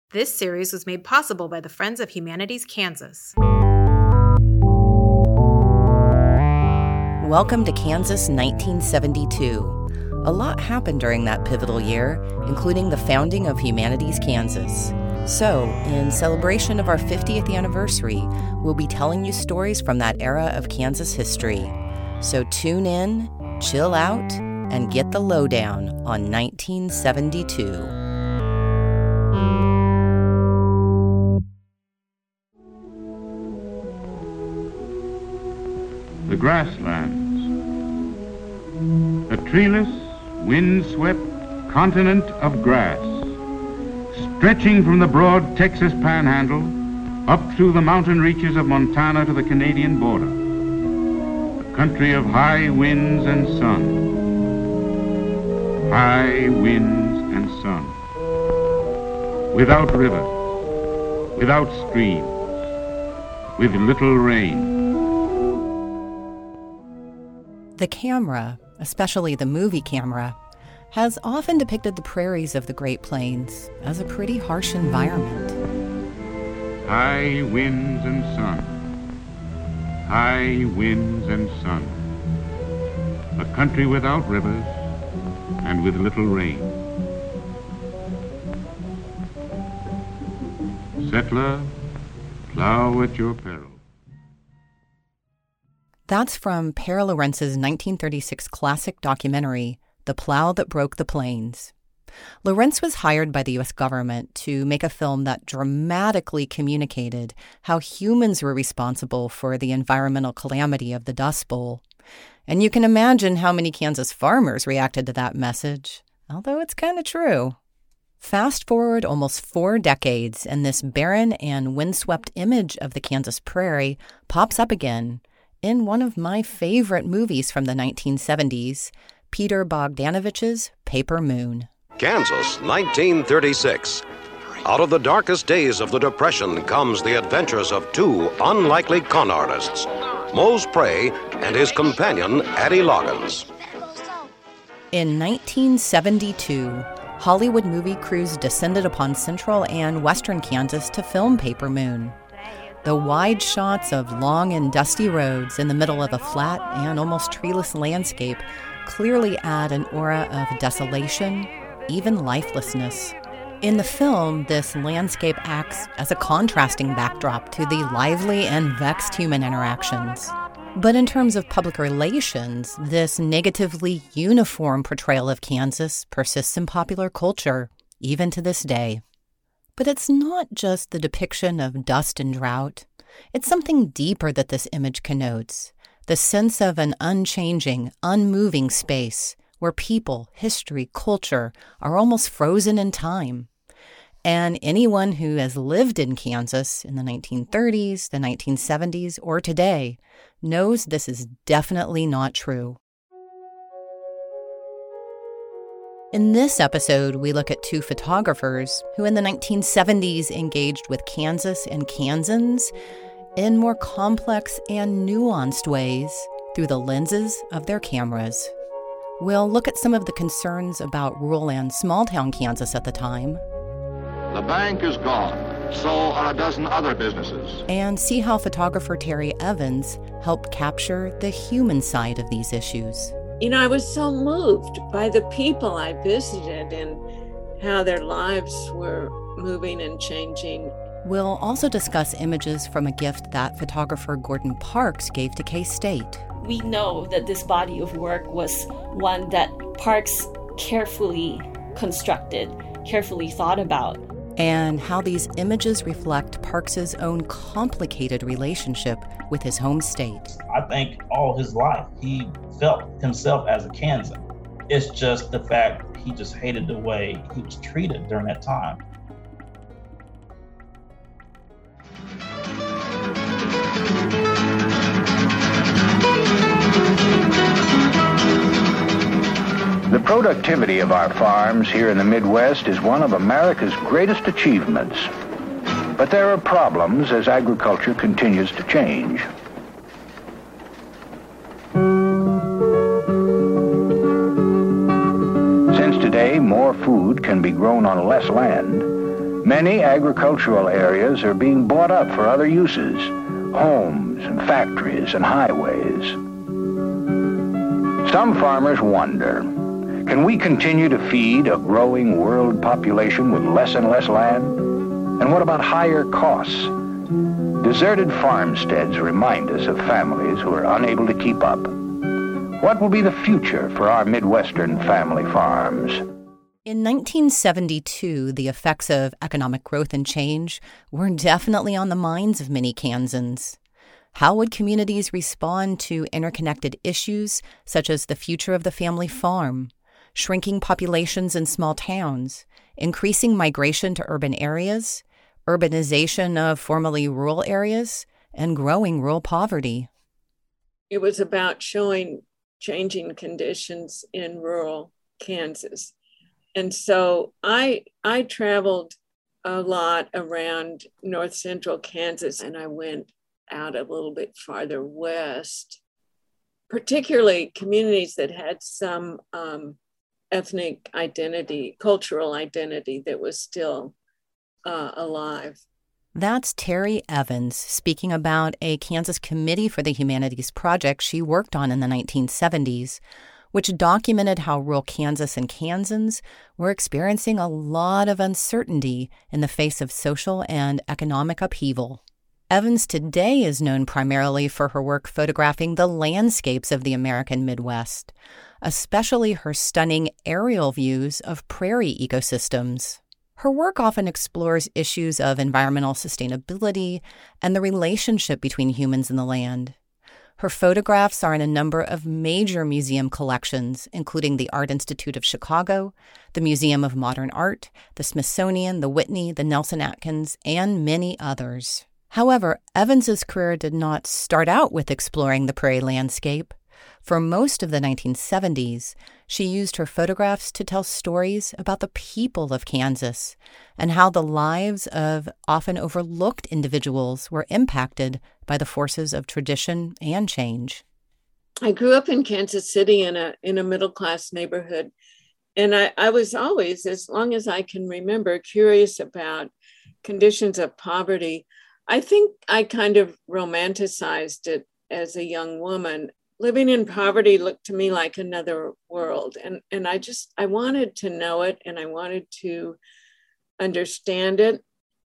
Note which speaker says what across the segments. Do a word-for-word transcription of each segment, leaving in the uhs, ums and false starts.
Speaker 1: This series was made possible by the Friends of Humanities Kansas.
Speaker 2: Welcome to Kansas nineteen seventy-two. A lot happened during that pivotal year, including the founding of Humanities Kansas. So, in celebration of our fiftieth anniversary, we'll be telling you stories from that era of Kansas history. So tune in, chill out, and get the lowdown on nineteen seventy-two.
Speaker 3: The grasslands, a treeless, wind-swept continent of grass, stretching from the broad Texas panhandle up through the mountain reaches of Montana to the Canadian border, a country of high winds and sun, high winds and sun, without rivers, without streams, with little rain.
Speaker 2: The camera, especially the movie camera, has often depicted the prairies of the Great Plains as a pretty harsh environment.
Speaker 3: High winds and sun, high winds and sun, a country without rivers and with little rain. Settler, plow at your peril.
Speaker 2: That's from Pere Lorentz's nineteen thirty-six classic documentary, The Plow That Broke the Plains. Lorentz was hired by the U S government to make a film that dramatically communicated how humans were responsible for the environmental calamity of the Dust Bowl. And you can imagine how many Kansas farmers reacted to that message, although it's kind of true. Fast forward almost four decades, and this barren and windswept image of the Kansas prairie pops up again in one of my favorite movies from the nineteen seventies, Peter Bogdanovich's Paper Moon.
Speaker 4: Kansas, nineteen thirty-six. Out of the darkest days of the Depression comes the adventures of two unlikely con artists, Mose Pray and his companion, Addie Loggins.
Speaker 2: In nineteen seventy-two, Hollywood movie crews descended upon central and western Kansas to film Paper Moon. The wide shots of long and dusty roads in the middle of a flat and almost treeless landscape clearly add an aura of desolation, even lifelessness. In the film, this landscape acts as a contrasting backdrop to the lively and vexed human interactions. But in terms of public relations, this negatively uniform portrayal of Kansas persists in popular culture, even to this day. But it's not just the depiction of dust and drought. It's something deeper that this image connotes, the sense of an unchanging, unmoving space where people, history, culture are almost frozen in time. And anyone who has lived in Kansas in the nineteen thirties, the nineteen seventies, or today knows this is definitely not true. In this episode, we look at two photographers who in the nineteen seventies engaged with Kansas and Kansans in more complex and nuanced ways through the lenses of their cameras. We'll look at some of the concerns about rural and small-town Kansas at the time.
Speaker 5: The bank is gone, so are a dozen other businesses.
Speaker 2: And see how photographer Terry Evans helped capture the human side of these issues.
Speaker 6: You know, I was so moved by the people I visited and how their lives were moving and changing.
Speaker 2: We'll also discuss images from a gift that photographer Gordon Parks gave to K-State.
Speaker 7: We know that this body of work was one that Parks carefully constructed, carefully thought about.
Speaker 2: And how these images reflect Parks's own complicated relationship with his home state.
Speaker 8: I think all his life he felt himself as a Kansan. It's just the fact he just hated the way he was treated during that time.
Speaker 9: The productivity of our farms here in the Midwest is one of America's greatest achievements. But there are problems as agriculture continues to change. Since today more food can be grown on less land, Many agricultural areas are being bought up for other uses, homes and factories and highways. Some farmers wonder, can we continue to feed a growing world population with less and less land? And what about higher costs? Deserted farmsteads remind us of families who are unable to keep up. What will be the future for our Midwestern family farms?
Speaker 2: In nineteen seventy-two, the effects of economic growth and change were definitely on the minds of many Kansans. How would communities respond to interconnected issues such as the future of the family farm, shrinking populations in small towns, increasing migration to urban areas, urbanization of formerly rural areas, and growing rural poverty?
Speaker 6: It was about showing changing conditions in rural Kansas. And so I I traveled a lot around north central Kansas, and I went out a little bit farther west, particularly communities that had some um, ethnic identity, cultural identity that was still uh, alive.
Speaker 2: That's Terry Evans speaking about a Kansas Committee for the Humanities project she worked on in the nineteen seventies, which documented how rural Kansas and Kansans were experiencing a lot of uncertainty in the face of social and economic upheaval. Evans today is known primarily for her work photographing the landscapes of the American Midwest, especially her stunning aerial views of prairie ecosystems. Her work often explores issues of environmental sustainability and the relationship between humans and the land. Her photographs are in a number of major museum collections, including the Art Institute of Chicago, the Museum of Modern Art, the Smithsonian, the Whitney, the Nelson Atkins, and many others. However, Evans's career did not start out with exploring the prairie landscape. For most of the nineteen seventies, she used her photographs to tell stories about the people of Kansas and how the lives of often overlooked individuals were impacted by the forces of tradition and change.
Speaker 6: I grew up in Kansas City in a in a middle-class neighborhood, and I, I was always, as long as I can remember, curious about conditions of poverty. I think I kind of romanticized it as a young woman. Living in poverty looked to me like another world. And, and I just, I wanted to know it, and I wanted to understand it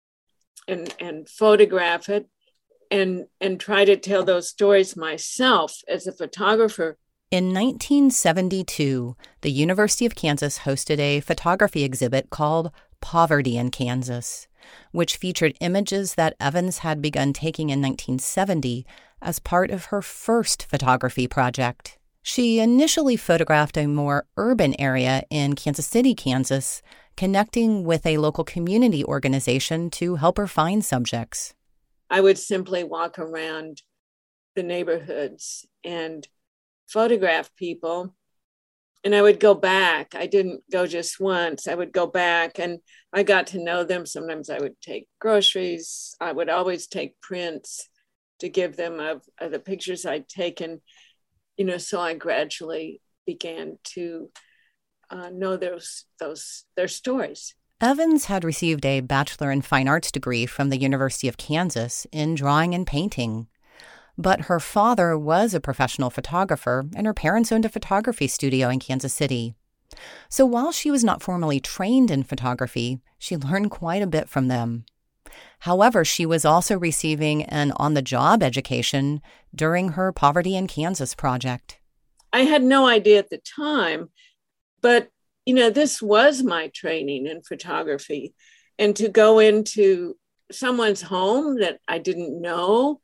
Speaker 6: and, and photograph it and, and try to tell those stories myself as a photographer.
Speaker 2: In nineteen seventy-two, the University of Kansas hosted a photography exhibit called Poverty in Kansas, which featured images that Evans had begun taking in nineteen seventy as part of her first photography project. She initially photographed a more urban area in Kansas City, Kansas, connecting with a local community organization to help her find subjects.
Speaker 6: I would simply walk around the neighborhoods and photograph people, and I would go back. I didn't go just once. I would go back, and I got to know them. Sometimes I would take groceries. I would always take prints to give them of, of the pictures I'd taken, you know, so I gradually began to uh, know those, those, their stories.
Speaker 2: Evans had received a Bachelor in Fine Arts degree from the University of Kansas in drawing and painting. But her father was a professional photographer, and her parents owned a photography studio in Kansas City. So while she was not formally trained in photography, she learned quite a bit from them. However, she was also receiving an on-the-job education during her Poverty in Kansas project.
Speaker 6: I had no idea at the time, but, you know, this was my training in photography. And to go into someone's home that I didn't know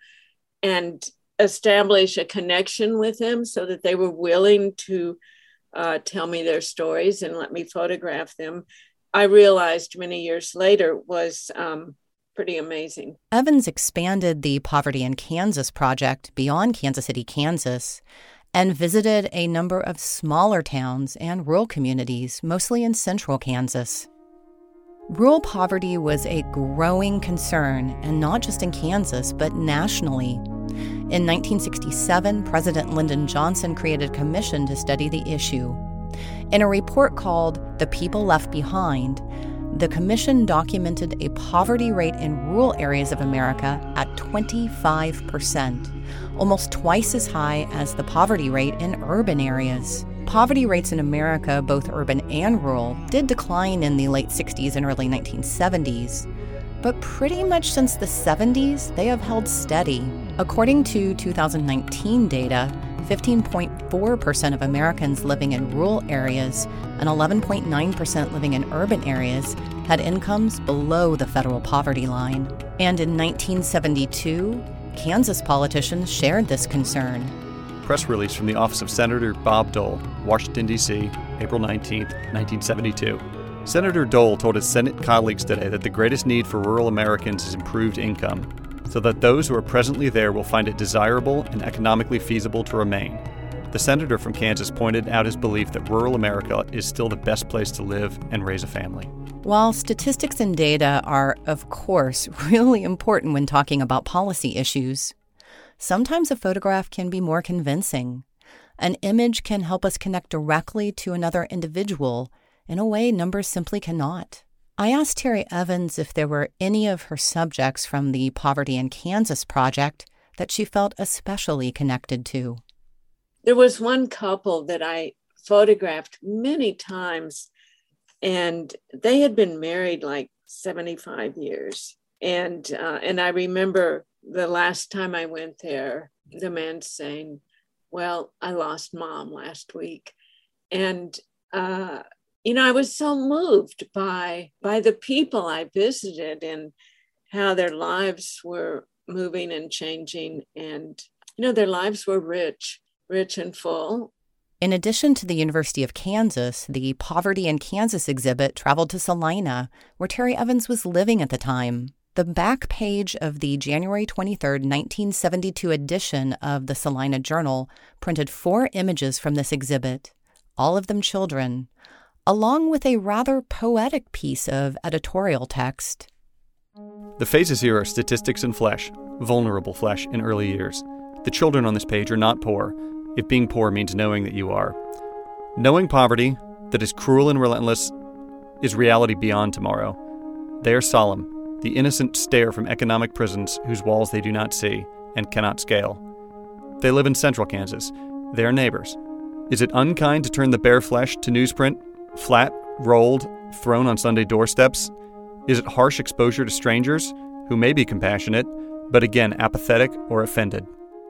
Speaker 6: and establish a connection with them so that they were willing to uh, tell me their stories and let me photograph them, I realized many years later was um, pretty amazing.
Speaker 2: Evans expanded the Poverty in Kansas project beyond Kansas City, Kansas, and visited a number of smaller towns and rural communities, mostly in central Kansas. Rural poverty was a growing concern, and not just in Kansas, but nationally. In nineteen sixty-seven, President Lyndon Johnson created a commission to study the issue. In a report called The People Left Behind, the commission documented a poverty rate in rural areas of America at twenty-five percent, almost twice as high as the poverty rate in urban areas. Poverty rates in America, both urban and rural, did decline in the late sixties and early nineteen seventies. But pretty much since the seventies, they have held steady. According to two thousand nineteen data, fifteen point four percent of Americans living in rural areas and eleven point nine percent living in urban areas had incomes below the federal poverty line. And in nineteen seventy-two, Kansas politicians shared this concern.
Speaker 10: Press release from the office of Senator Bob Dole, Washington, D C, April nineteenth, nineteen seventy-two. Senator Dole told his Senate colleagues today that the greatest need for rural Americans is improved income, so that those who are presently there will find it desirable and economically feasible to remain. The senator from Kansas pointed out his belief that rural America is still the best place to live and raise a family.
Speaker 2: While statistics and data are, of course, really important when talking about policy issues, sometimes a photograph can be more convincing. An image can help us connect directly to another individual in a way numbers simply cannot. I asked Terry Evans if there were any of her subjects from the Poverty in Kansas project that she felt especially connected to.
Speaker 6: There was one couple that I photographed many times, and they had been married like seventy-five years. And uh, and I remember the last time I went there, the man saying, well, I lost mom last week. And, uh, you know, I was so moved by, by the people I visited and how their lives were moving and changing. And, you know, their lives were rich, rich and full.
Speaker 2: In addition to the University of Kansas, the Poverty in Kansas exhibit traveled to Salina, where Terry Evans was living at the time. The back page of the January twenty-third, nineteen seventy-two edition of the Salina Journal printed four images from this exhibit, all of them children, along with a rather poetic piece of editorial text.
Speaker 10: The faces here are statistics and flesh, vulnerable flesh in early years. The children on this page are not poor, if being poor means knowing that you are. Knowing poverty, that is cruel and relentless, is reality beyond tomorrow. They are solemn, the innocent stare from economic prisons whose walls they do not see and cannot scale. They live in central Kansas. They are neighbors. Is it unkind to turn the bare flesh to newsprint, flat, rolled, thrown on Sunday doorsteps? Is it harsh exposure to strangers, who may be compassionate, but again apathetic or offended?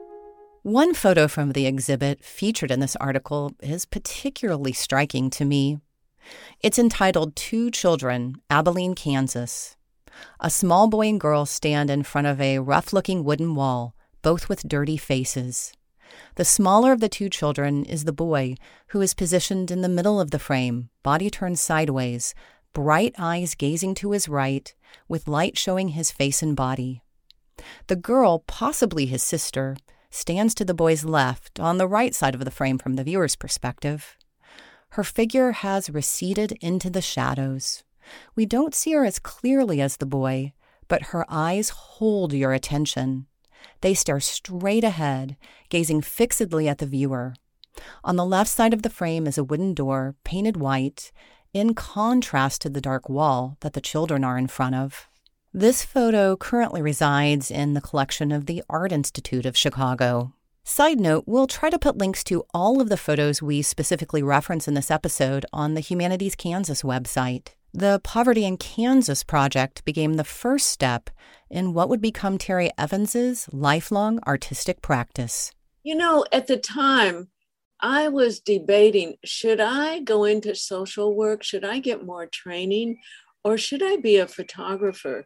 Speaker 2: One photo from the exhibit featured in this article is particularly striking to me. It's entitled Two Children, Abilene, Kansas. A small boy and girl stand in front of a rough-looking wooden wall, both with dirty faces. The smaller of the two children is the boy, who is positioned in the middle of the frame, body turned sideways, bright eyes gazing to his right, with light showing his face and body. The girl, possibly his sister, stands to the boy's left, on the right side of the frame from the viewer's perspective. Her figure has receded into the shadows. We don't see her as clearly as the boy, but her eyes hold your attention. They stare straight ahead, gazing fixedly at the viewer. On the left side of the frame is a wooden door, painted white, in contrast to the dark wall that the children are in front of. This photo currently resides in the collection of the Art Institute of Chicago. Side note, we'll try to put links to all of the photos we specifically reference in this episode on the Humanities Kansas website. The Poverty in Kansas project became the first step in what would become Terry Evans's lifelong artistic practice.
Speaker 6: You know, at the time, I was debating, should I go into social work? Should I get more training? Or should I be a photographer?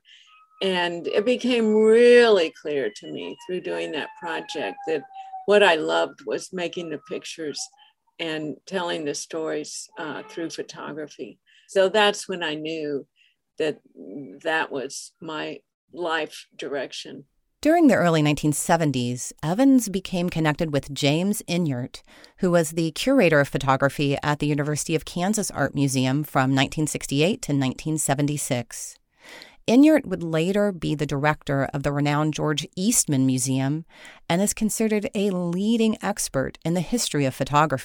Speaker 6: And it became really clear to me through doing that project that what I loved was making the pictures and telling the stories uh, through photography. So that's when I knew that that was my life direction.
Speaker 2: During the early nineteen seventies, Evans became connected with James Inyart, who was the curator of photography at the University of Kansas Art Museum from nineteen sixty-eight to nineteen seventy-six. Inyart would later be the director of the renowned George Eastman Museum and is considered a leading expert in the history of photography,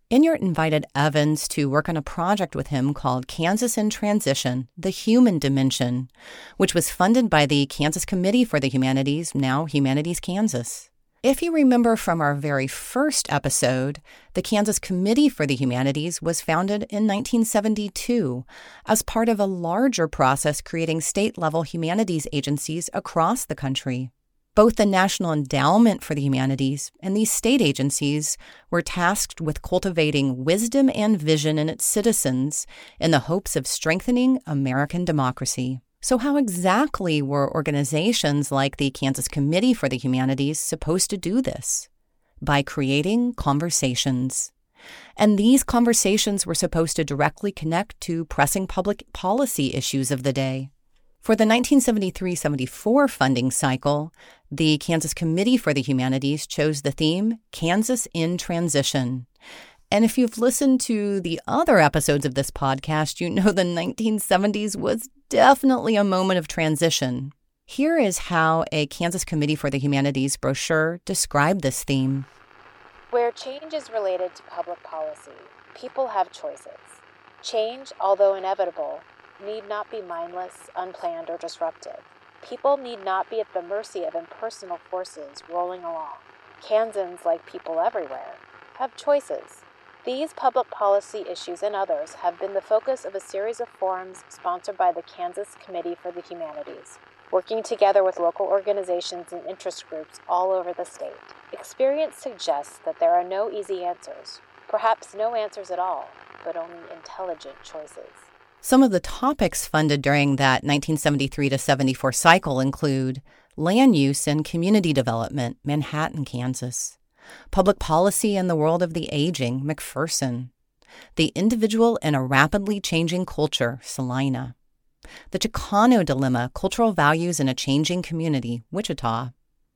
Speaker 2: Enyart invited Evans to work on a project with him called Kansas in Transition, The Human Dimension, which was funded by the Kansas Committee for the Humanities, now Humanities Kansas. If you remember from our very first episode, the Kansas Committee for the Humanities was founded in nineteen seventy-two as part of a larger process creating state-level humanities agencies across the country. Both the National Endowment for the Humanities and these state agencies were tasked with cultivating wisdom and vision in its citizens in the hopes of strengthening American democracy. So how exactly were organizations like the Kansas Committee for the Humanities supposed to do this? By creating conversations. And these conversations were supposed to directly connect to pressing public policy issues of the day. For the nineteen seventy-three seventy-four funding cycle, the Kansas Committee for the Humanities chose the theme Kansas in Transition. And if you've listened to the other episodes of this podcast, you know the nineteen seventies was definitely a moment of transition. Here is how a Kansas Committee for the Humanities brochure described this theme.
Speaker 11: Where change is related to public policy, people have choices. Change, although inevitable, need not be mindless, unplanned, or disruptive. People need not be at the mercy of impersonal forces rolling along. Kansans, like people everywhere, have choices. These public policy issues and others have been the focus of a series of forums sponsored by the Kansas Committee for the Humanities, working together with local organizations and interest groups all over the state. Experience suggests that there are no easy answers, perhaps no answers at all, but only intelligent choices.
Speaker 2: Some of the topics funded during that nineteen seventy-three to seventy-four cycle include land use and community development, Manhattan, Kansas; public policy in the world of the aging, McPherson; the individual in a rapidly changing culture, Salina; the Chicano dilemma, cultural values in a changing community, Wichita;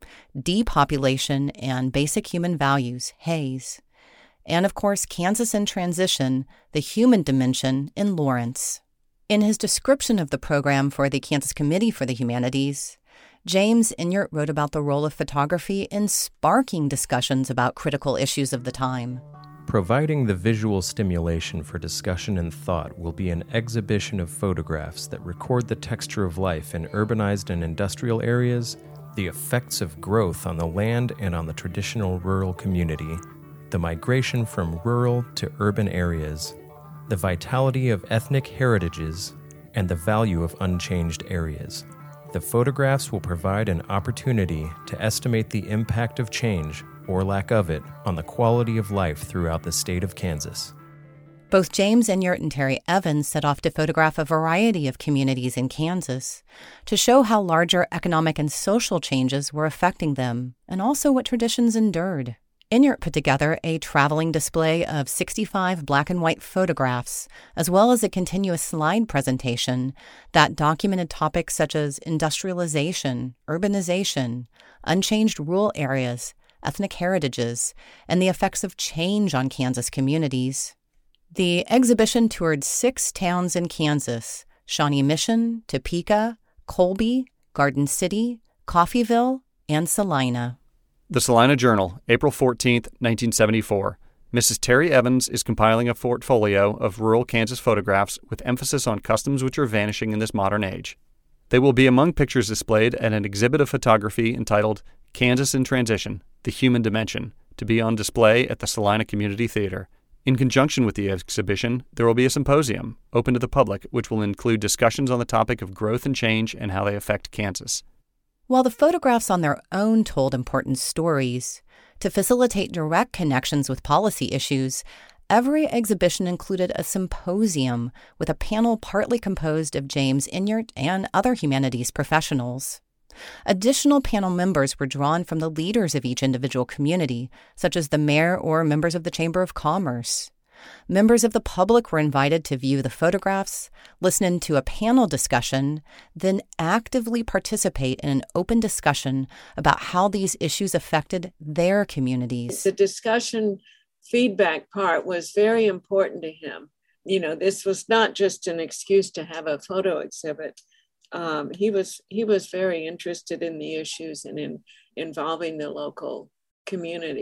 Speaker 2: depopulation and basic human values, Hays; and, of course, Kansas in Transition, the Human Dimension, in Lawrence. In his description of the program for the Kansas Committee for the Humanities, James Enyart wrote about the role of photography in sparking discussions about critical issues of the time.
Speaker 12: Providing the visual stimulation for discussion and thought will be an exhibition of photographs that record the texture of life in urbanized and industrial areas, the effects of growth on the land and on the traditional rural community, the migration from rural to urban areas, the vitality of ethnic heritages, and the value of unchanged areas. The photographs will provide an opportunity to estimate the impact of change, or lack of it, on the quality of life throughout the state of Kansas.
Speaker 2: Both James Enyart and Terry Evans set off to photograph a variety of communities in Kansas to show how larger economic and social changes were affecting them, and also what traditions endured. Enyart put together a traveling display of sixty-five black and white photographs, as well as a continuous slide presentation that documented topics such as industrialization, urbanization, unchanged rural areas, ethnic heritages, and the effects of change on Kansas communities. The exhibition toured six towns in Kansas: Shawnee Mission, Topeka, Colby, Garden City, Coffeyville, and Salina.
Speaker 10: The Salina Journal, April fourteenth, nineteen seventy-four. Missus Terry Evans is compiling a portfolio of rural Kansas photographs with emphasis on customs which are vanishing in this modern age. They will be among pictures displayed at an exhibit of photography entitled Kansas in Transition, The Human Dimension, to be on display at the Salina Community Theater. In conjunction with the exhibition, there will be a symposium, open to the public, which will include discussions on the topic of growth and change and how they affect Kansas.
Speaker 2: While the photographs on their own told important stories, to facilitate direct connections with policy issues, every exhibition included a symposium with a panel partly composed of James Enyart and other humanities professionals. Additional panel members were drawn from the leaders of each individual community, such as the mayor or members of the Chamber of Commerce. Members of the public were invited to view the photographs, listen to a panel discussion, then actively participate in an open discussion about how these issues affected their communities.
Speaker 6: The discussion feedback part was very important to him. You know, this was not just an excuse to have a photo exhibit. Um, he was he was very interested in the issues and in involving the local community.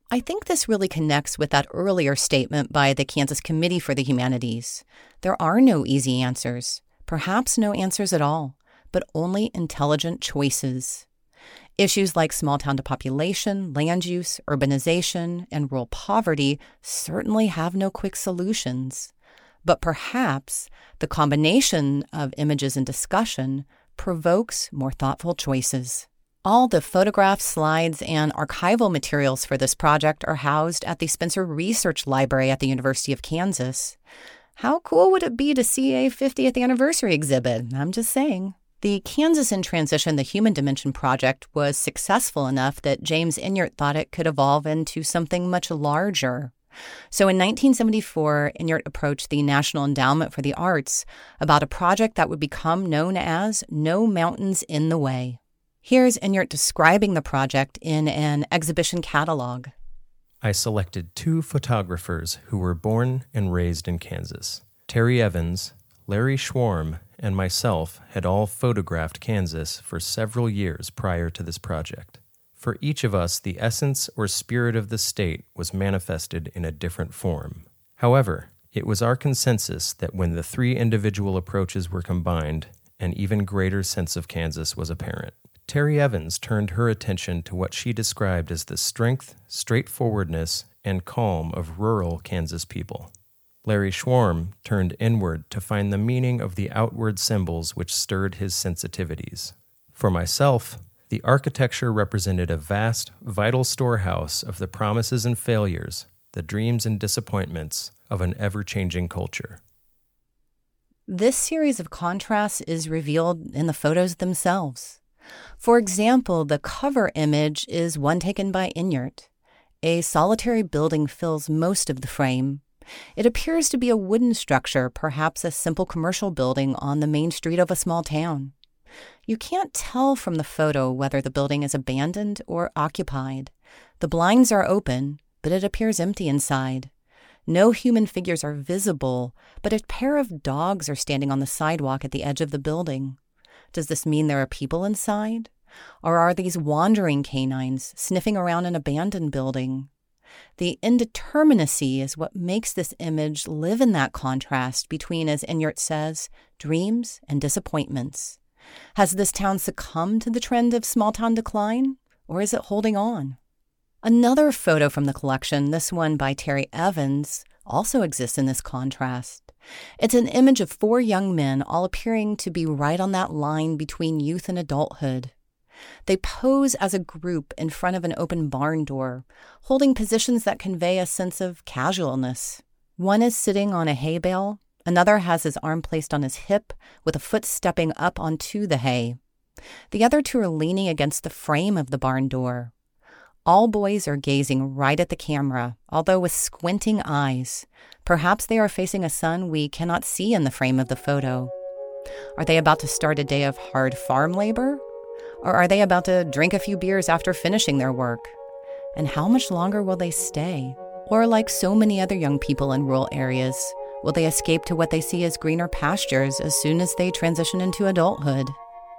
Speaker 2: I think this really connects with that earlier statement by the Kansas Committee for the Humanities. There are no easy answers, perhaps no answers at all, but only intelligent choices. Issues like small-town depopulation, land use, urbanization, and rural poverty certainly have no quick solutions. But perhaps the combination of images and discussion provokes more thoughtful choices. All the photographs, slides, and archival materials for this project are housed at the Spencer Research Library at the University of Kansas. How cool would it be to see a fiftieth anniversary exhibit? I'm just saying. The Kansas in Transition, the Human Dimension Project was successful enough that James Enyart thought it could evolve into something much larger. So in nineteen seventy-four, Enyart approached the National Endowment for the Arts about a project that would become known as No Mountains in the Way. Here's Enyart describing the project in an exhibition catalog.
Speaker 12: I selected two photographers who were born and raised in Kansas. Terry Evans, Larry Schwarm, and myself had all photographed Kansas for several years prior to this project. For each of us, the essence or spirit of the state was manifested in a different form. However, it was our consensus that when the three individual approaches were combined, an even greater sense of Kansas was apparent. Terry Evans turned her attention to what she described as the strength, straightforwardness, and calm of rural Kansas people. Larry Schwarm turned inward to find the meaning of the outward symbols which stirred his sensitivities. For myself, the architecture represented a vast, vital storehouse of the promises and failures, the dreams and disappointments of an ever-changing culture.
Speaker 2: This series of contrasts is revealed in the photos themselves. For example, the cover image is one taken by Enyart. A solitary building fills most of the frame. It appears to be a wooden structure, perhaps a simple commercial building on the main street of a small town. You can't tell from the photo whether the building is abandoned or occupied. The blinds are open, but it appears empty inside. No human figures are visible, but a pair of dogs are standing on the sidewalk at the edge of the building. Does this mean there are people inside? Or are these wandering canines sniffing around an abandoned building? The indeterminacy is what makes this image live in that contrast between, as Enyart says, dreams and disappointments. Has this town succumbed to the trend of small-town decline, or is it holding on? Another photo from the collection, this one by Terry Evans, also exists in this contrast. It's an image of four young men all appearing to be right on that line between youth and adulthood. They pose as a group in front of an open barn door, holding positions that convey a sense of casualness. One is sitting on a hay bale, another has his arm placed on his hip, with a foot stepping up onto the hay. The other two are leaning against the frame of the barn door. All boys are gazing right at the camera, although with squinting eyes. Perhaps they are facing a sun we cannot see in the frame of the photo. Are they about to start a day of hard farm labor? Or are they about to drink a few beers after finishing their work? And how much longer will they stay? Or like so many other young people in rural areas, will they escape to what they see as greener pastures as soon as they transition into adulthood?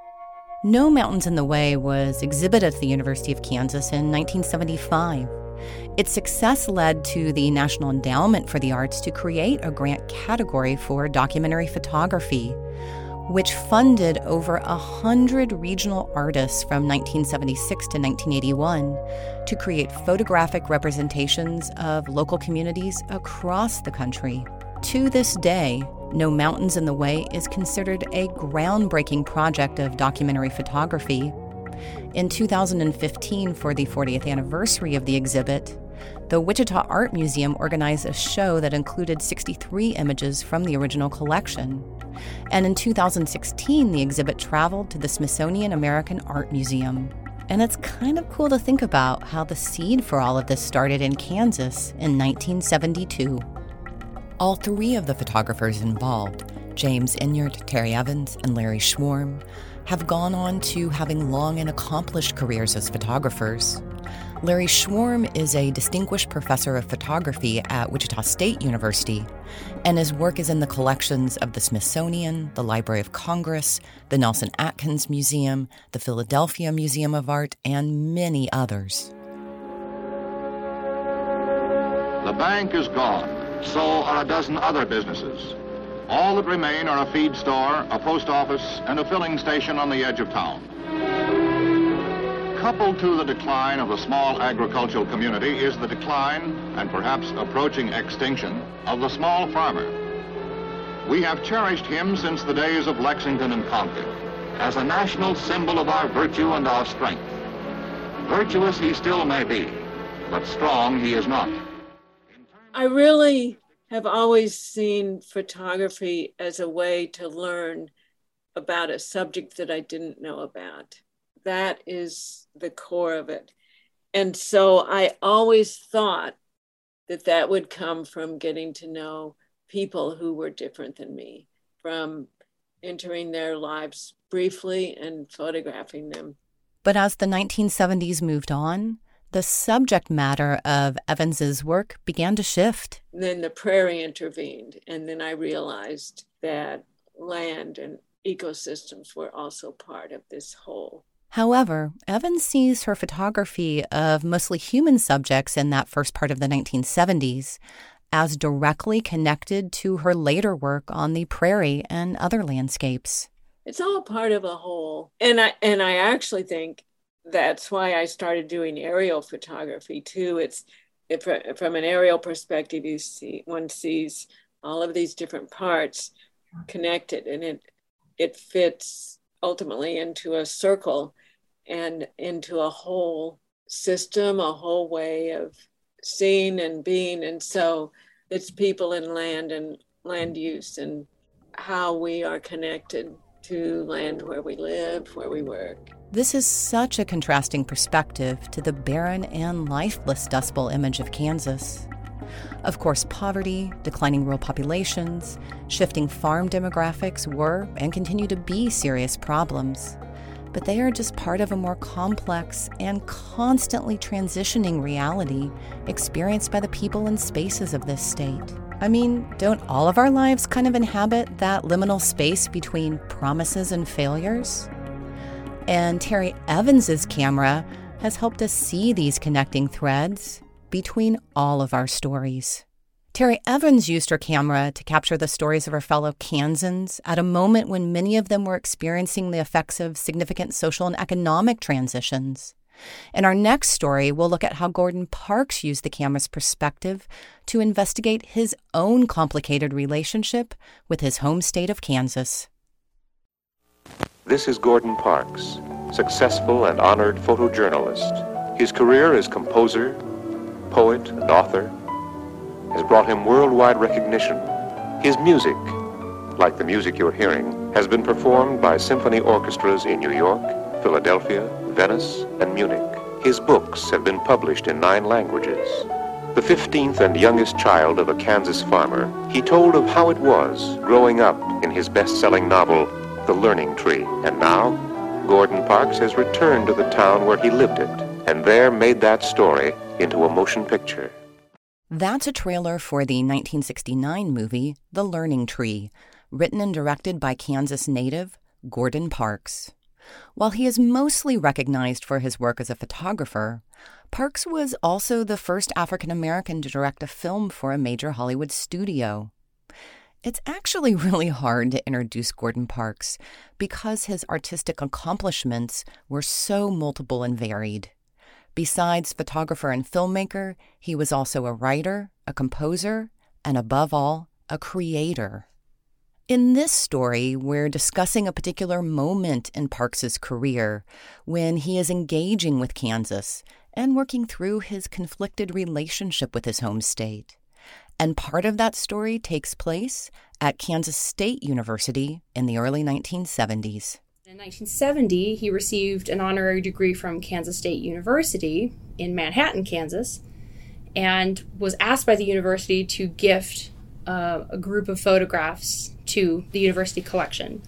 Speaker 2: No Mountains in the Way was exhibited at the University of Kansas in nineteen seventy-five. Its success led to the National Endowment for the Arts to create a grant category for documentary photography, which funded over a hundred regional artists from nineteen seventy-six to nineteen eighty-one to create photographic representations of local communities across the country. To this day, No Mountains in the Way is considered a groundbreaking project of documentary photography. In two thousand fifteen, for the fortieth anniversary of the exhibit, the Wichita Art Museum organized a show that included sixty-three images from the original collection. And in two thousand sixteen, the exhibit traveled to the Smithsonian American Art Museum. And it's kind of cool to think about how the seed for all of this started in Kansas in nineteen seventy-two. All three of the photographers involved, James Enyart, Terry Evans, and Larry Schwarm, have gone on to having long and accomplished careers as photographers. Larry Schwarm is a distinguished professor of photography at Wichita State University, and his work is in the collections of the Smithsonian, the Library of Congress, the Nelson Atkins Museum, the Philadelphia Museum of Art, and many others.
Speaker 5: The bank is gone. So are a dozen other businesses. All that remain are a feed store, a post office, and a filling station on the edge of town. Coupled to the decline of the small agricultural community is the decline, and perhaps approaching extinction, of the small farmer. We have cherished him since the days of Lexington and Concord as a national symbol of our virtue and our strength. Virtuous he still may be, but strong he is not.
Speaker 6: I really have always seen photography as a way to learn about a subject that I didn't know about. That is the core of it. And so I always thought that that would come from getting to know people who were different than me, from entering their lives briefly and photographing them.
Speaker 2: But as the nineteen seventies moved on, the subject matter of Evans's work began to shift.
Speaker 6: And then the prairie intervened, and then I realized that land and ecosystems were also part of this whole.
Speaker 2: However, Evans sees her photography of mostly human subjects in that first part of the nineteen seventies as directly connected to her later work on the prairie and other landscapes.
Speaker 6: It's all part of a whole. And I and I actually think that's why I started doing aerial photography too. It's if, from an aerial perspective, you see one sees all of these different parts connected, and it it fits ultimately into a circle and into a whole system, a whole way of seeing and being. And so it's people and land and land use and how we are connected to land where we live, where we work.
Speaker 2: This is such a contrasting perspective to the barren and lifeless Dust Bowl image of Kansas. Of course, poverty, declining rural populations, shifting farm demographics were and continue to be serious problems. But they are just part of a more complex and constantly transitioning reality experienced by the people and spaces of this state. I mean, don't all of our lives kind of inhabit that liminal space between promises and failures? And Terry Evans's camera has helped us see these connecting threads between all of our stories. Terry Evans used her camera to capture the stories of her fellow Kansans at a moment when many of them were experiencing the effects of significant social and economic transitions. In our next story, we'll look at how Gordon Parks used the camera's perspective to investigate his own complicated relationship with his home state of Kansas.
Speaker 13: This is Gordon Parks, successful and honored photojournalist. His career as composer, poet, and author has brought him worldwide recognition. His music, like the music you're hearing, has been performed by symphony orchestras in New York, Philadelphia, Venice, and Munich. His books have been published in nine languages. The fifteenth and youngest child of a Kansas farmer, he told of how it was growing up in his best-selling novel, The Learning Tree. And now, Gordon Parks has returned to the town where he lived it, and there made that story into a motion picture.
Speaker 2: That's a trailer for the nineteen sixty-nine movie, The Learning Tree, written and directed by Kansas native Gordon Parks. While he is mostly recognized for his work as a photographer, Parks was also the first African American to direct a film for a major Hollywood studio. It's actually really hard to introduce Gordon Parks because his artistic accomplishments were so multiple and varied. Besides photographer and filmmaker, he was also a writer, a composer, and above all, a creator. In this story, we're discussing a particular moment in Parks's career when he is engaging with Kansas and working through his conflicted relationship with his home state. And part of that story takes place at Kansas State University in the early nineteen seventies.
Speaker 14: In nineteen seventy, he received an honorary degree from Kansas State University in Manhattan, Kansas, and was asked by the university to gift uh, a group of photographs to the university collection.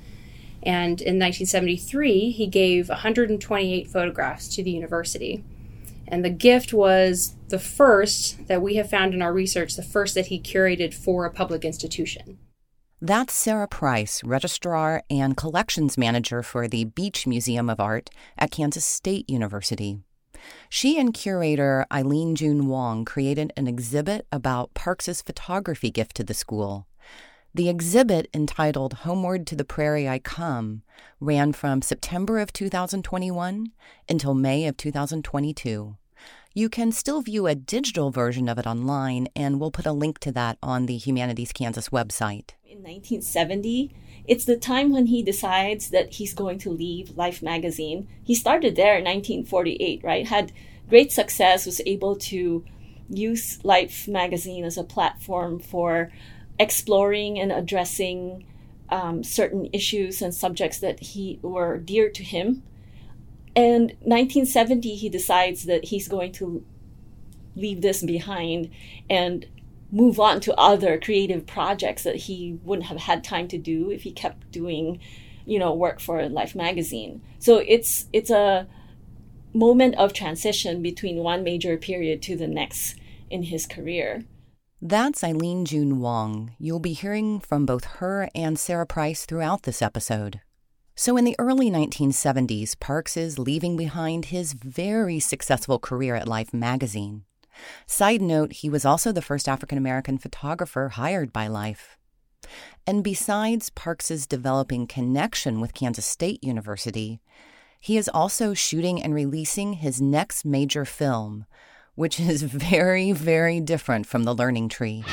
Speaker 14: And in nineteen seventy-three, he gave one hundred twenty-eight photographs to the university. And the gift was the first that we have found in our research, the first that he curated for a public institution.
Speaker 2: That's Sarah Price, registrar and collections manager for the Beach Museum of Art at Kansas State University. She and curator Eileen June Wong created an exhibit about Parks's photography gift to the school. The exhibit, entitled Homeward to the Prairie I Come, ran from September of two thousand twenty-one until May of two thousand twenty-two. You can still view a digital version of it online, and we'll put a link to that on the Humanities Kansas website.
Speaker 7: In nineteen seventy, it's the time when he decides that he's going to leave Life magazine. He started there in nineteen forty-eight, right? Had great success, was able to use Life magazine as a platform for exploring and addressing um, certain issues and subjects that he were dear to him. And nineteen seventy, he decides that he's going to leave this behind and move on to other creative projects that he wouldn't have had time to do if he kept doing, you know, work for Life magazine. So it's it's a moment of transition between one major period to the next in his career.
Speaker 2: That's Eileen June Wong. You'll be hearing from both her and Sarah Price throughout this episode. So in the early nineteen seventies, Parks is leaving behind his very successful career at Life magazine. Side note, he was also the first African-American photographer hired by Life. And besides Parks's developing connection with Kansas State University, he is also shooting and releasing his next major film, which is very, very different from The Learning Tree.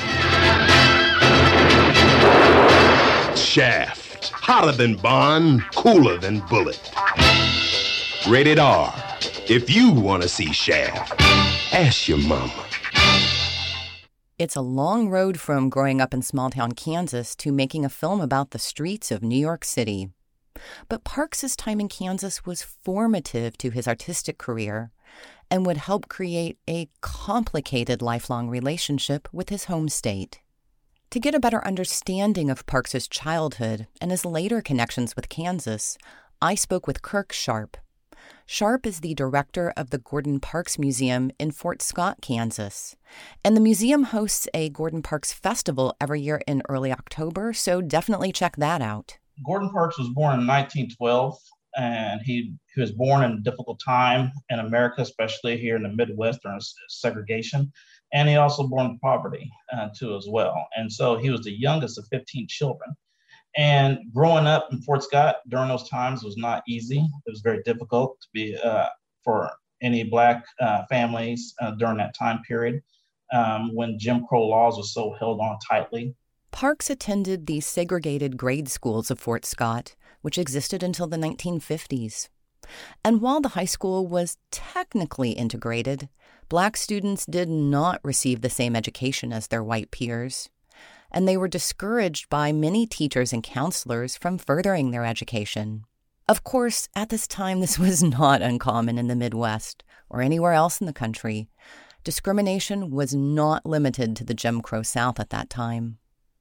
Speaker 15: Shaft. Hotter than Bond, cooler than Bullet. Rated R. If you want to see Shaft, ask your mama.
Speaker 2: It's a long road from growing up in small-town Kansas to making a film about the streets of New York City. But Parks' time in Kansas was formative to his artistic career and would help create a complicated lifelong relationship with his home state. To get a better understanding of Parks' childhood and his later connections with Kansas, I spoke with Kirk Sharp. Sharp is the director of the Gordon Parks Museum in Fort Scott, Kansas. And the museum hosts a Gordon Parks Festival every year in early October, so definitely check that out.
Speaker 8: Gordon Parks was born in nineteen twelve, and he, he was born in a difficult time in America, especially here in the Midwest during segregation. And he also born in poverty, uh, too, as well. And so he was the youngest of fifteen children. And growing up in Fort Scott during those times was not easy. It was very difficult to be uh, for any Black uh, families uh, during that time period um, when Jim Crow laws were so held on tightly.
Speaker 2: Parks attended the segregated grade schools of Fort Scott, which existed until the nineteen fifties. And while the high school was technically integrated, Black students did not receive the same education as their white peers, and they were discouraged by many teachers and counselors from furthering their education. Of course, at this time, this was not uncommon in the Midwest or anywhere else in the country. Discrimination was not limited to the Jim Crow South at that time.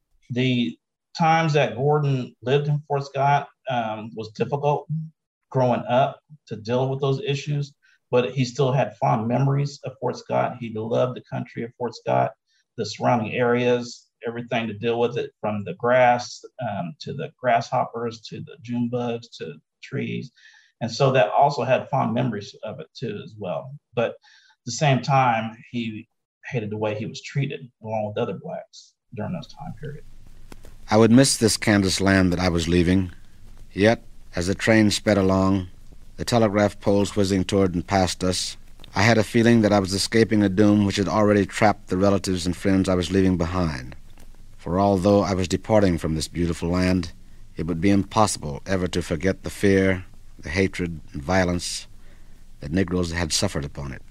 Speaker 8: The times that Gordon lived in Fort Scott um, was difficult growing up to deal with those issues, but he still had fond memories of Fort Scott. He loved the country of Fort Scott, the surrounding areas, everything to deal with it, from the grass um, to the grasshoppers to the June bugs to trees. And so that also had fond memories of it too as well. But at the same time, he hated the way he was treated along with other Blacks during this time period.
Speaker 16: I would miss this Kansas land that I was leaving. Yet, as the train sped along, the telegraph poles whizzing toward and past us, I had a feeling that I was escaping a doom which had already trapped the relatives and friends I was leaving behind. For although I was departing from this beautiful land, it would be impossible ever to forget the fear, the hatred, and violence that Negroes had suffered upon it.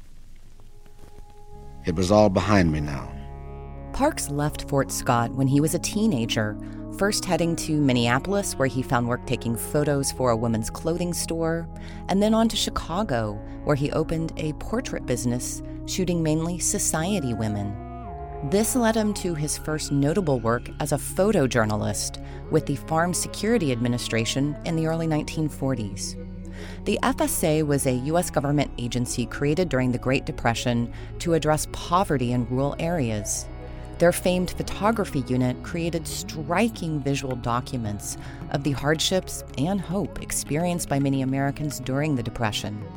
Speaker 16: It was all behind me now.
Speaker 2: Parks left Fort Scott when he was a teenager, first heading to Minneapolis, where he found work taking photos for a women's clothing store, and then on to Chicago, where he opened a portrait business shooting mainly society women. This led him to his first notable work as a photojournalist with the Farm Security Administration in the early nineteen forties. The F S A was a U S government agency created during the Great Depression to address poverty in rural areas. Their famed photography unit created striking visual documents of the hardships and hope experienced by many Americans during the Depression.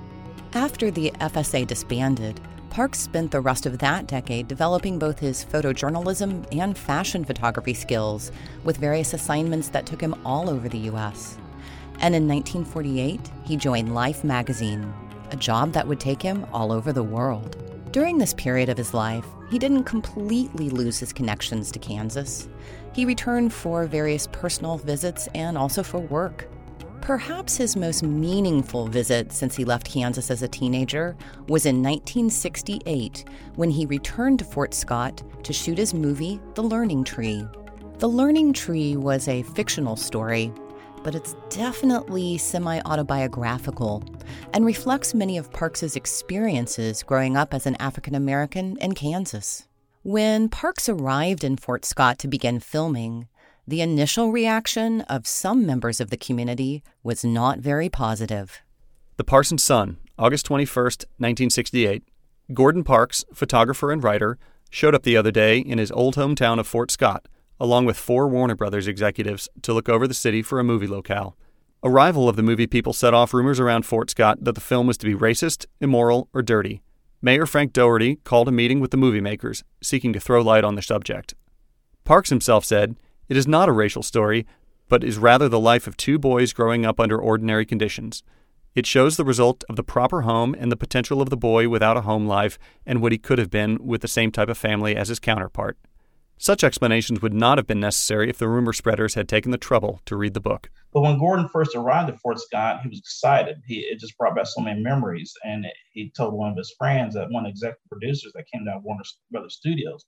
Speaker 2: After the F S A disbanded, Parks spent the rest of that decade developing both his photojournalism and fashion photography skills with various assignments that took him all over the U S. And in nineteen forty-eight, he joined Life magazine, a job that would take him all over the world. During this period of his life, he didn't completely lose his connections to Kansas. He returned for various personal visits and also for work. Perhaps his most meaningful visit since he left Kansas as a teenager was in nineteen sixty-eight, when he returned to Fort Scott to shoot his movie, The Learning Tree. The Learning Tree was a fictional story, but it's definitely semi-autobiographical and reflects many of Parks's experiences growing up as an African American in Kansas. When Parks arrived in Fort Scott to begin filming, the initial reaction of some members of the community was not very positive.
Speaker 10: The Parsons Sun, August twenty-first, nineteen sixty-eight. Gordon Parks, photographer and writer, showed up the other day in his old hometown of Fort Scott, along with four Warner Brothers executives, to look over the city for a movie locale. Arrival of the movie people set off rumors around Fort Scott that the film was to be racist, immoral, or dirty. Mayor Frank Doherty called a meeting with the movie makers, seeking to throw light on the subject. Parks himself said, "It is not a racial story, but is rather the life of two boys growing up under ordinary conditions. It shows the result of the proper home and the potential of the boy without a home life and what he could have been with the same type of family as his counterpart." Such explanations would not have been necessary if the rumor spreaders had taken the trouble to read the book.
Speaker 8: But when Gordon first arrived at Fort Scott, he was excited. He It just brought back so many memories. And he told one of his friends, that one of the executive producers that came down to Warner Brothers Studios,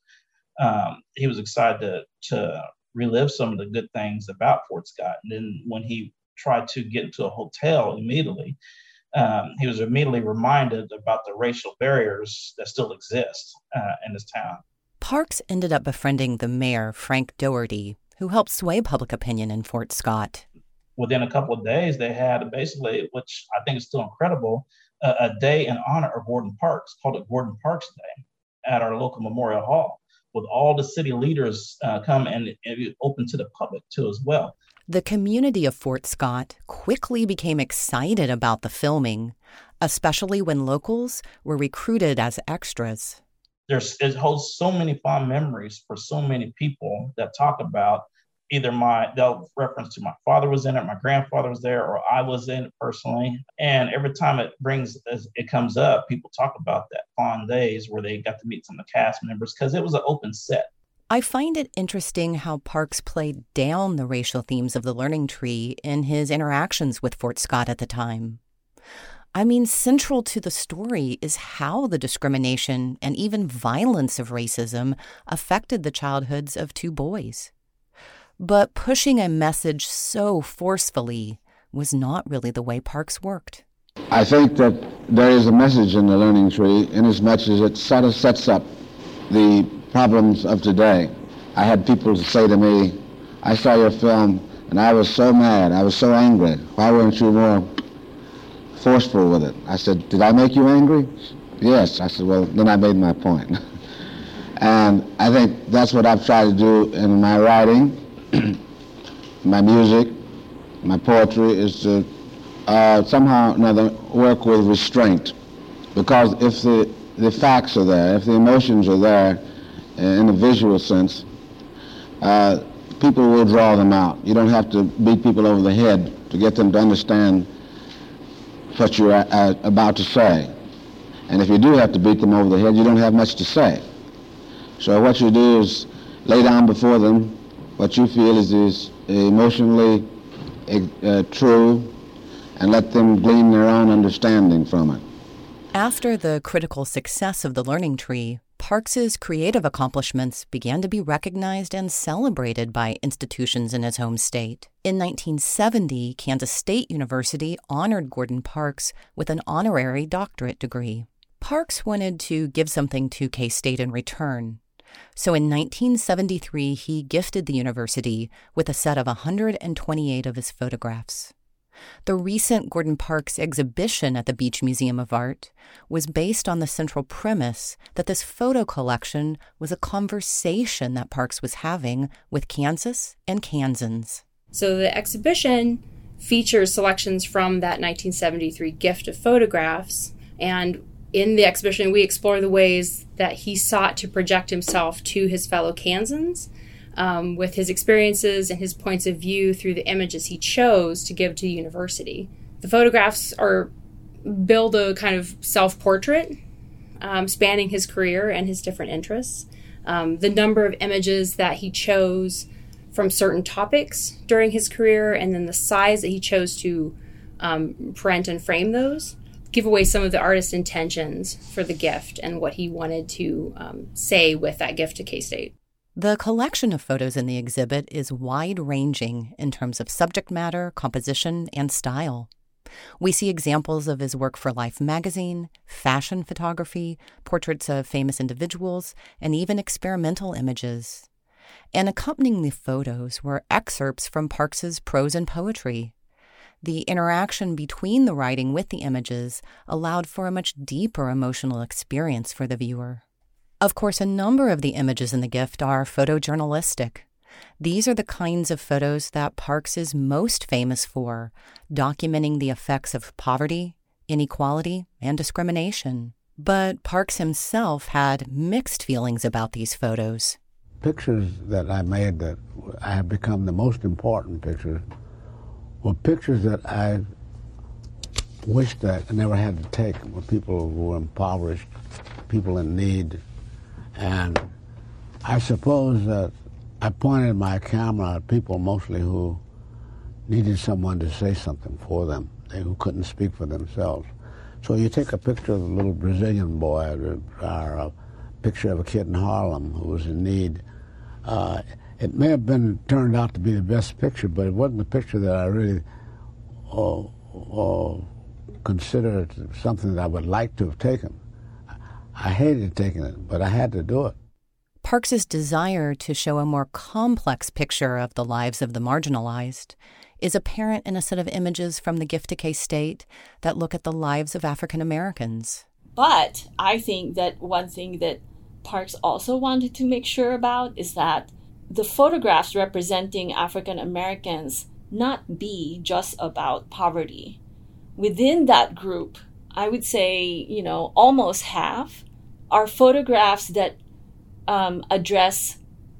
Speaker 8: um, he was excited to, to relive some of the good things about Fort Scott. And then when he tried to get into a hotel immediately, um, he was immediately reminded about the racial barriers that still exist uh, in this town.
Speaker 2: Parks ended up befriending the mayor, Frank Doherty, who helped sway public opinion in Fort Scott.
Speaker 8: Within a couple of days, they had basically, which I think is still incredible, a, a day in honor of Gordon Parks, called it Gordon Parks Day, at our local Memorial Hall, with all the city leaders uh, come and, and open to the public too as well.
Speaker 2: The community of Fort Scott quickly became excited about the filming, especially when locals were recruited as extras.
Speaker 8: There's, it holds so many fond memories for so many people that talk about either my, they'll reference to my father was in it, my grandfather was there, or I was in it personally. And every time it brings, it comes up, people talk about that fond days where they got to meet some of the cast members because it was an open set.
Speaker 2: I find it interesting how Parks played down the racial themes of The Learning Tree in his interactions with Fort Scott at the time. I mean, central to the story is how the discrimination and even violence of racism affected the childhoods of two boys. But pushing a message so forcefully was not really the way Parks worked.
Speaker 16: I think that there is a message in The Learning Tree inasmuch as it sort of sets up the problems of today. I had people say to me, "I saw your film and I was so mad, I was so angry. Why weren't you more forceful with it?" I said, "Did I make you angry?" "Yes." I said, "Well, then I made my point." And I think that's what I've tried to do in my writing, my music, my poetry, is to uh, somehow or another work with restraint. Because if the, the facts are there, if the emotions are there uh, in a visual sense, uh, people will draw them out. You don't have to beat people over the head to get them to understand what you're uh, about to say. And if you do have to beat them over the head, you don't have much to say. So what you do is lay down before them what you feel is, is emotionally uh, true, and let them glean their own understanding from it.
Speaker 2: After the critical success of The Learning Tree, Parks's creative accomplishments began to be recognized and celebrated by institutions in his home state. In nineteen seventy, Kansas State University honored Gordon Parks with an honorary doctorate degree. Parks wanted to give something to K-State in return. So in nineteen seventy-three, he gifted the university with a set of one hundred twenty-eight of his photographs. The recent Gordon Parks exhibition at the Beach Museum of Art was based on the central premise that this photo collection was a conversation that Parks was having with Kansas and Kansans.
Speaker 14: So the exhibition features selections from that nineteen seventy-three gift of photographs, And in the exhibition, we explore the ways that he sought to project himself to his fellow Kansans um, with his experiences and his points of view through the images he chose to give to the university. The photographs are build a kind of self-portrait um, spanning his career and his different interests. Um, the number of images that he chose from certain topics during his career, and then the size that he chose to um, print and frame those, give away some of the artist's intentions for the gift and what he wanted to um, say with that gift to K-State.
Speaker 2: The collection of photos in the exhibit is wide-ranging in terms of subject matter, composition, and style. We see examples of his work for Life magazine, fashion photography, portraits of famous individuals, and even experimental images. And accompanying the photos were excerpts from Parks's prose and poetry. The interaction between the writing with the images allowed for a much deeper emotional experience for the viewer. Of course, a number of the images in the gift are photojournalistic. These are the kinds of photos that Parks is most famous for, documenting the effects of poverty, inequality, and discrimination. But Parks himself had mixed feelings about these photos.
Speaker 17: Pictures that I made that I have become the most important pictures were pictures that I wished that I never had to take, were people who were impoverished, people in need. And I suppose that I pointed my camera at people mostly who needed someone to say something for them, they who couldn't speak for themselves. So you take a picture of a little Brazilian boy, or, or a picture of a kid in Harlem who was in need. Uh, it may have been turned out to be the best picture, but it wasn't a picture that I really uh, uh, considered something that I would like to have taken. I hated taking it, but I had to do it.
Speaker 2: Parks's desire to show a more complex picture of the lives of the marginalized is apparent in a set of images from the gift to K-State that look at the lives of African Americans.
Speaker 7: But I think that one thing that Parks also wanted to make sure about is that the photographs representing African Americans not be just about poverty. Within that group, I would say, you know, almost half are photographs that um, address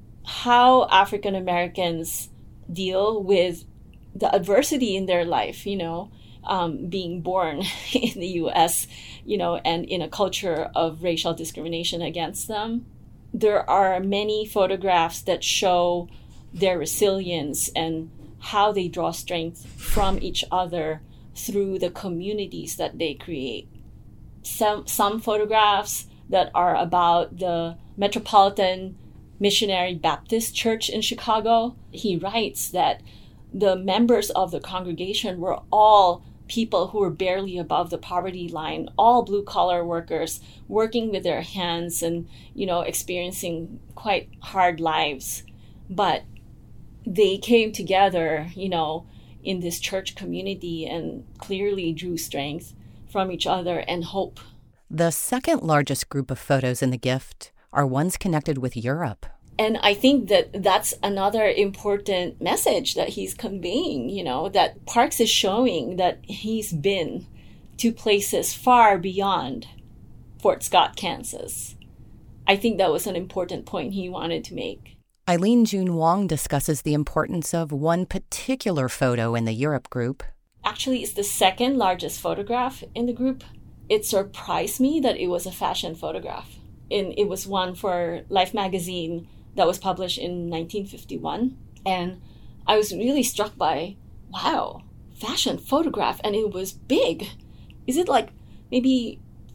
Speaker 7: how African Americans deal with the adversity in their life, you know, um, being born in the U S, you know, and in a culture of racial discrimination against them. There are many photographs that show their resilience and how they draw strength from each other through the communities that they create. Some, some photographs that are about the Metropolitan Missionary Baptist Church in Chicago. He writes that the members of the congregation were all people who were barely above the poverty line, all blue-collar workers working with their hands and, you know, experiencing quite hard lives. But they came together, you know, in this church community and clearly drew strength from each other and hope.
Speaker 2: The second largest group of photos in the gift are ones connected with Europe.
Speaker 7: And I think that that's another important message that he's conveying, you know, that Parks is showing that he's been to places far beyond Fort Scott, Kansas. I think that was an important point he wanted to make.
Speaker 2: Eileen June Wong discusses the importance of one particular photo in the Europe group.
Speaker 7: Actually, it's the second largest photograph in the group. It surprised me that it was a fashion photograph. And it was one for Life magazine that was published in nineteen fifty-one. And I was really struck by, wow, fashion photograph, and it was big. Is it like maybe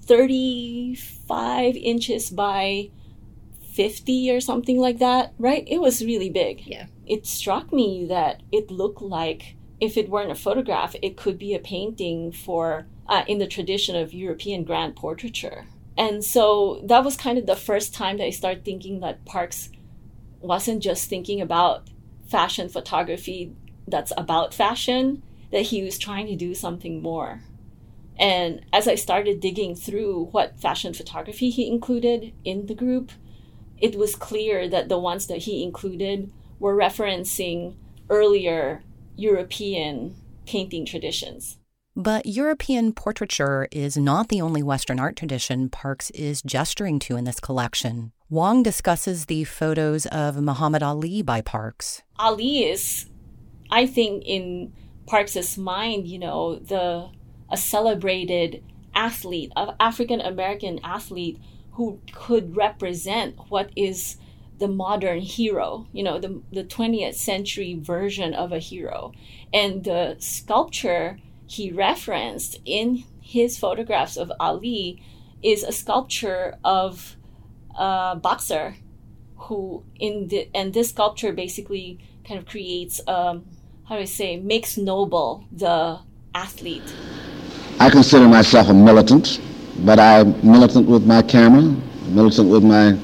Speaker 7: thirty-five inches by fifty or something like that, right? It was really big.
Speaker 14: Yeah.
Speaker 7: It struck me that it looked like, if it weren't a photograph, it could be a painting for, uh, in the tradition of European grand portraiture. And so that was kind of the first time that I started thinking that Parks wasn't just thinking about fashion photography that's about fashion, that he was trying to do something more. And as I started digging through what fashion photography he included in the group, it was clear that the ones that he included were referencing earlier European painting traditions.
Speaker 2: But European portraiture is not the only Western art tradition Parks is gesturing to in this collection. Wong discusses the photos of Muhammad Ali by Parks.
Speaker 7: Ali is, I think, in Parks's mind, you know, the a celebrated athlete, an African-American athlete who could represent what is the modern hero, you know, the, the twentieth century version of a hero. And the sculpture he referenced in his photographs of Ali is a sculpture of a boxer who, in the, and this sculpture basically kind of creates, um, how do I say, makes noble the athlete.
Speaker 16: I consider myself a militant, but I'm militant with my camera, militant with my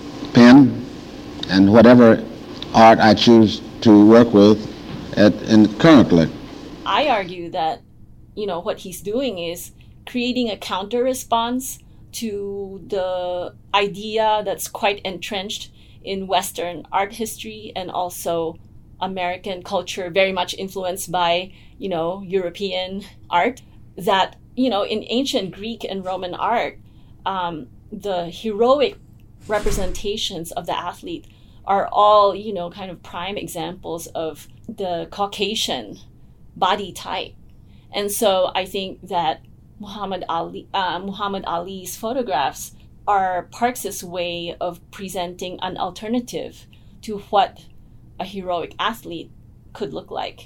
Speaker 16: pen, and whatever art I choose to work with at, and currently.
Speaker 7: I argue that, you know, what he's doing is creating a counter response to the idea that's quite entrenched in Western art history and also American culture, very much influenced by, you know, European art, that, you know, in ancient Greek and Roman art, um, the heroic representations of the athlete are all, you know, kind of prime examples of the Caucasian body type. And so I think that Muhammad Ali, uh, Muhammad Ali's photographs are Parks's way of presenting an alternative to what a heroic athlete could look like.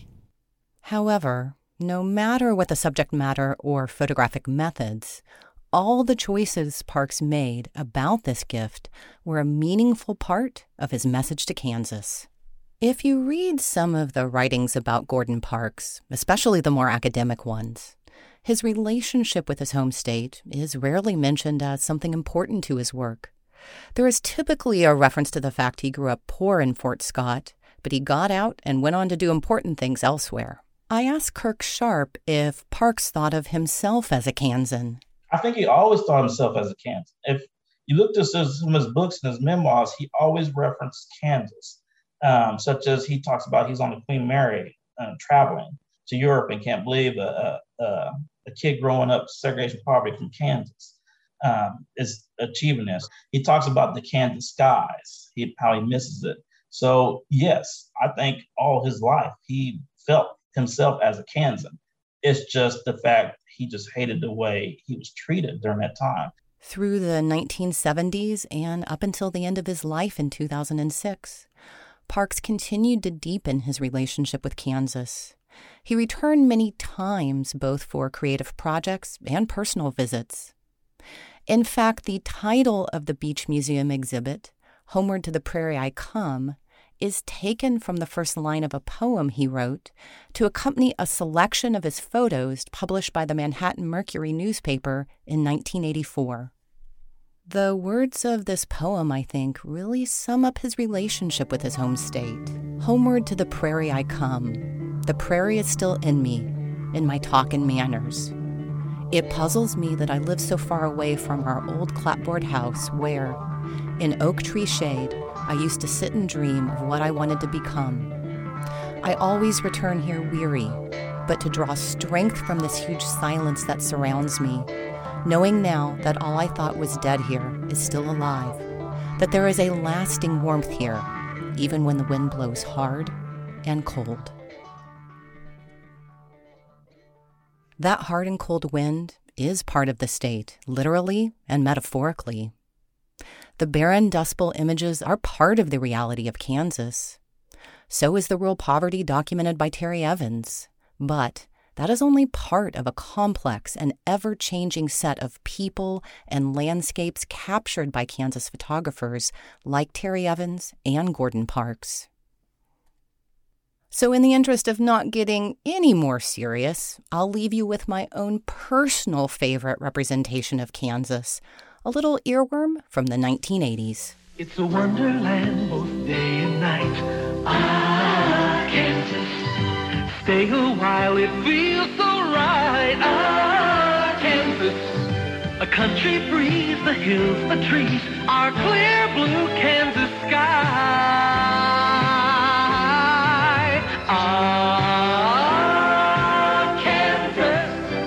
Speaker 2: However, no matter what the subject matter or photographic methods, all the choices Parks made about this gift were a meaningful part of his message to Kansas. If you read some of the writings about Gordon Parks, especially the more academic ones, his relationship with his home state is rarely mentioned as something important to his work. There is typically a reference to the fact he grew up poor in Fort Scott, but he got out and went on to do important things elsewhere. I asked Kirk Sharp if Parks thought of himself as a Kansan.
Speaker 8: I think he always thought of himself as a Kansan. If you looked at some of his books and his memoirs, he always referenced Kansas, um, such as he talks about he's on the Queen Mary uh, traveling to Europe and can't believe a, a, a kid growing up segregation poverty from Kansas um, is achieving this. He talks about the Kansas skies, he, how he misses it. So yes, I think all his life he felt himself as a Kansan. It's just the fact he just hated the way he was treated during that time.
Speaker 2: Through the nineteen seventies and up until the end of his life in two thousand six, Parks continued to deepen his relationship with Kansas. He returned many times, both for creative projects and personal visits. In fact, the title of the Beach Museum exhibit, Homeward to the Prairie I Come, is taken from the first line of a poem he wrote to accompany a selection of his photos published by the Manhattan Mercury newspaper in nineteen eighty-four. The words of this poem, I think, really sum up his relationship with his home state. Homeward to the prairie I come. The prairie is still in me, in my talk and manners. It puzzles me that I live so far away from our old clapboard house where, in oak tree shade, I used to sit and dream of what I wanted to become. I always return here weary, but to draw strength from this huge silence that surrounds me, knowing now that all I thought was dead here is still alive, that there is a lasting warmth here, even when the wind blows hard and cold. That hard and cold wind is part of the state, literally and metaphorically. The barren Dust Bowl images are part of the reality of Kansas. So is the rural poverty documented by Terry Evans. But that is only part of a complex and ever-changing set of people and landscapes captured by Kansas photographers like Terry Evans and Gordon Parks. So in the interest of not getting any more serious, I'll leave you with my own personal favorite representation of Kansas, a little earworm from the nineteen eighties.
Speaker 18: It's a wonderland both day and night. Ah, Kansas. Stay a while, it feels so right. Ah, Kansas. A country breeze, the hills, the trees, our clear blue Kansas sky. Ah, Kansas.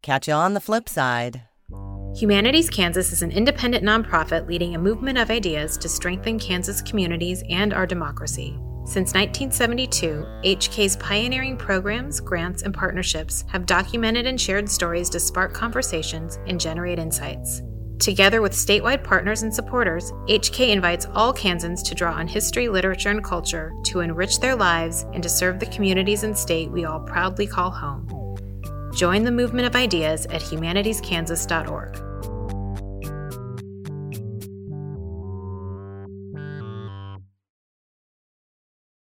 Speaker 2: Catch you on the flip side.
Speaker 1: Humanities Kansas is an independent nonprofit leading a movement of ideas to strengthen Kansas communities and our democracy. Since nineteen seventy-two, H K's pioneering programs, grants, and partnerships have documented and shared stories to spark conversations and generate insights. Together with statewide partners and supporters, H K invites all Kansans to draw on history, literature, and culture to enrich their lives and to serve the communities and state we all proudly call home. Join the movement of ideas at humanities kansas dot org.